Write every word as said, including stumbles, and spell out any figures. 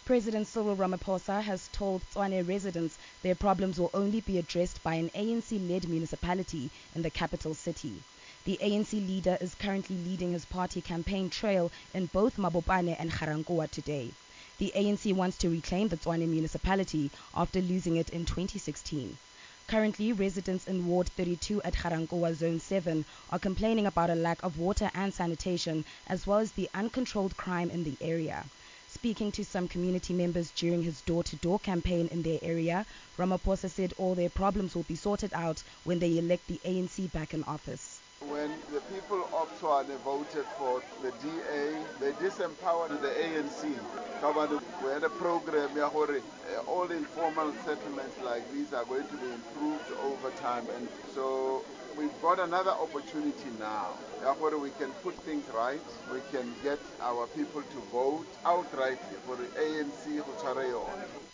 President Cyril Ramaphosa has told Tshwane residents their problems will only be addressed by an A N C-led municipality in the capital city. The A N C leader is currently leading his party campaign trail in both Mabopane and Ga-Rankuwa today. The A N C wants to reclaim the Tshwane municipality after losing it in twenty sixteen. Currently, residents in Ward thirty-two at Ga-Rankuwa Zone seven are complaining about a lack of water and sanitation, as well as the uncontrolled crime in the area. Speaking to some community members during his door-to-door campaign in their area, Ramaphosa said all their problems will be sorted out when they elect the A N C back in office. When the people of Tshwane voted for the D A, they disempowered the A N C. We had a program where all informal settlements like these are going to be improved over time, and so we've got another opportunity now where we can put things right. We can get our people to vote outrightly for the A N C.